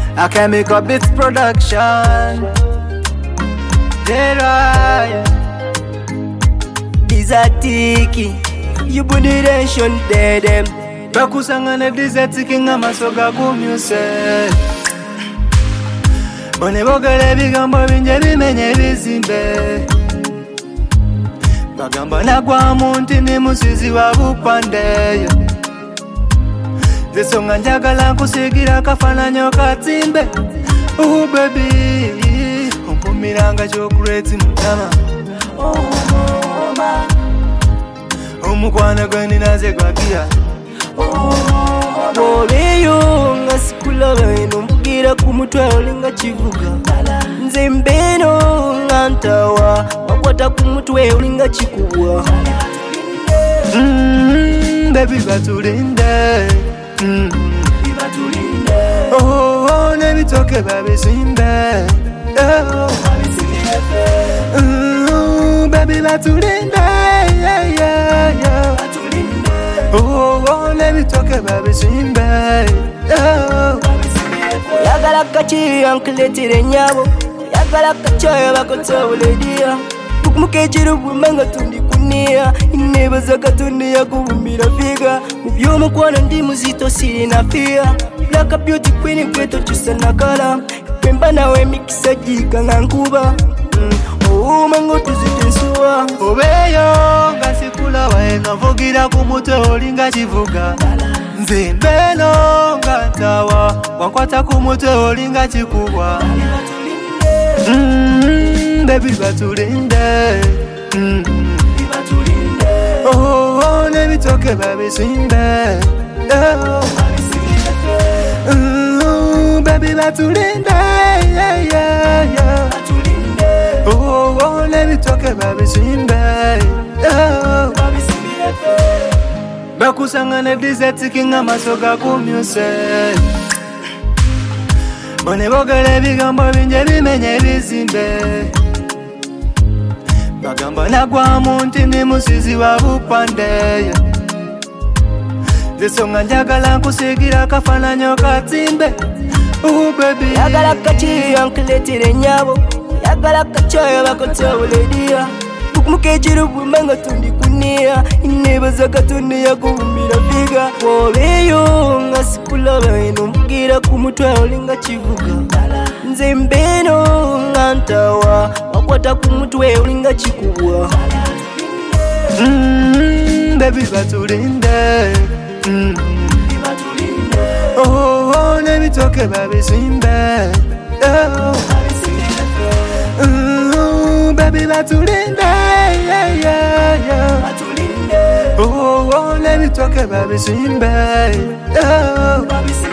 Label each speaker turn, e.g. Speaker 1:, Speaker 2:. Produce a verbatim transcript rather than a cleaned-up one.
Speaker 1: I can make a beat production. J-Roy Dizatiki You bundiration dedem Bakusangane dizatiki nga masoga kumyuse Bone bogale bigambo binje bimenye bizimbe Bagamba nagwa munti ni musizi wa bupandeyo Zesonga njagala nkusigira kafananyo katimbe Oh baby Umpumiranga chokureti mutama Oh mama Umukwana gweni naze kwa kia Oh Boleyo nga sikulaba eno mpugira kumutwe olinga chivuga Nze mbeno nga ntawa wakwata kumutwe olinga chikuwa Mmm baby batulinde Mm. Oh, oh, let me talk about it, Simba. Oh, mm, baby, let's do it, yeah, yeah, yeah. Oh, oh, let me talk about it, Simba. Oh, yagala kachi ankleti nyabo, yagala kachoya bakotole dia. Mukejero bumanga tundi kunia ineba katundi ya kubumira figa Mubyomo kwana ndi muzito siri na fia Black beauty queen kweto chusa na kala Pemba nawe mikisa jika ngankuba mm. Oh mango tuzitensuwa Obeyo ngasikula waenga vogira kumute olinga chivuga Nze mbeno ngantawa Wankwata kumute olinga chikuwa Mmm, baby batulinde mm. Oh, oh, let me talk about it, Simba. Oh, mm, baby batulinde, yeah, yeah, yeah. Oh, oh, let me talk about it, Simba. Oh, bakusangane dizatiki nga masoga kumyuse Bone bogale bigambo binje bimenye bizimbe Bagamba nagwa munti ni musizi wa bupandeyo Zesonga njagala nkusigira kafananyo katimbe Oh baby Yagala kachi ankleti nyabo Yagala kachoya bakotole dia Mukejero bumanga tundi kunia ineba katundi ya kubumira figa Boleyo nga sikulaba eno mpugira kumutwe olinga chivuga Nze mbeno nga ntawa wakwata kumutwe olinga chikuwa Mmm baby batulinde mm. Oh oh let me talk about it Simba Oh Mm, baby, batulinde, yeah, yeah, yeah. Oh, oh, let me talk about it, Simba. Oh.